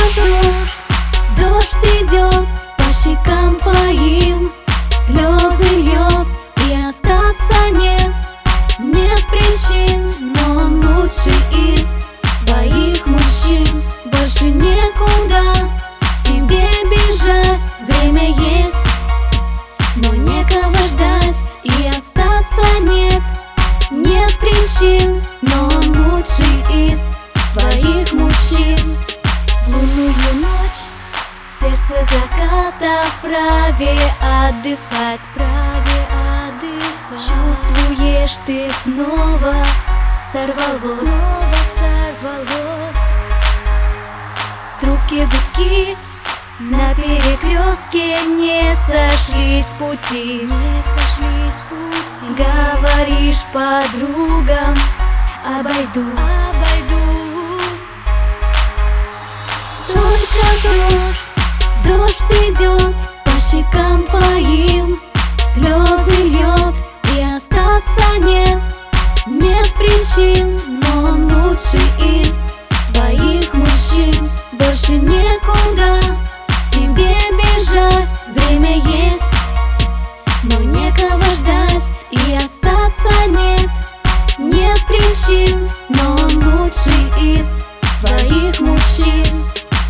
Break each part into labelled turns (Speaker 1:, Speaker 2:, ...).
Speaker 1: дождь идет по щекам твоим, слезы льет и остаться нет причин, но он лучший из твоих мужчин. Больше некуда тебе бежать, время есть, но некого ждать и остаться нет причин, но он лучший из твоих мужчин. В лунную ночь сердце заката вправе отдыхать, чувствуешь, ты снова сорвалось. В трубке гудки, на перекрестке не сошлись пути. Говоришь подругам, обойдусь. Только дождь идет по щекам твоим, слезы льет и остаться нет причин, но он лучший из твоих мужчин. Больше некуда тебе бежать, время есть, но некого ждать и остаться нет причин, но он лучший из твоих мужчин.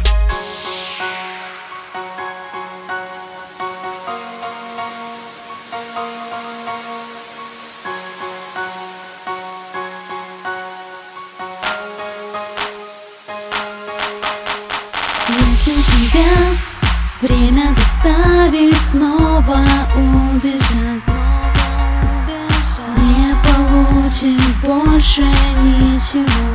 Speaker 1: Если тебя время заставит снова убежать, не получишь больше ничего.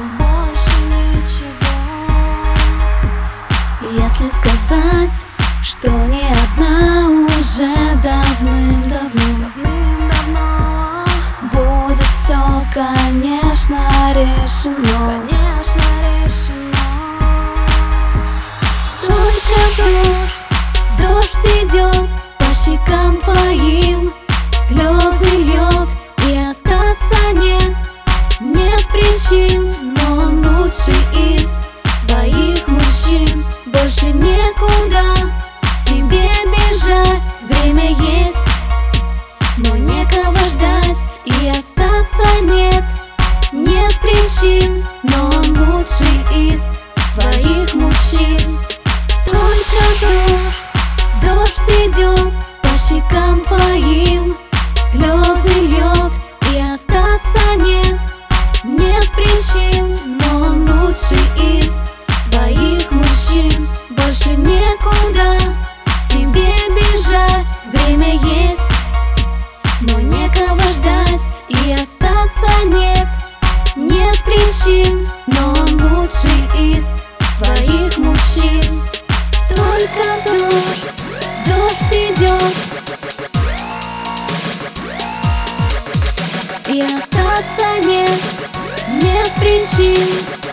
Speaker 1: Если сказать, что не одна уже давным-давно, будет все, конечно, решено. Дождь идет по щекам твоим, слезы льет и остаться нет причин, но он лучший из твоих мужчин. Больше некуда тебе бежать, время есть, но некого ждать и остаться нет причин, но он лучший из твоих мужчин. Дождь идет по щекам твоим, слезы льет и остаться нет причин, но он лучший из твоих мужчин. Больше некуда тебе бежать, время есть, но некого ждать и остаться нет причин, но он лучший из твоих мужчин. Только дождь идет и остаться нет причин.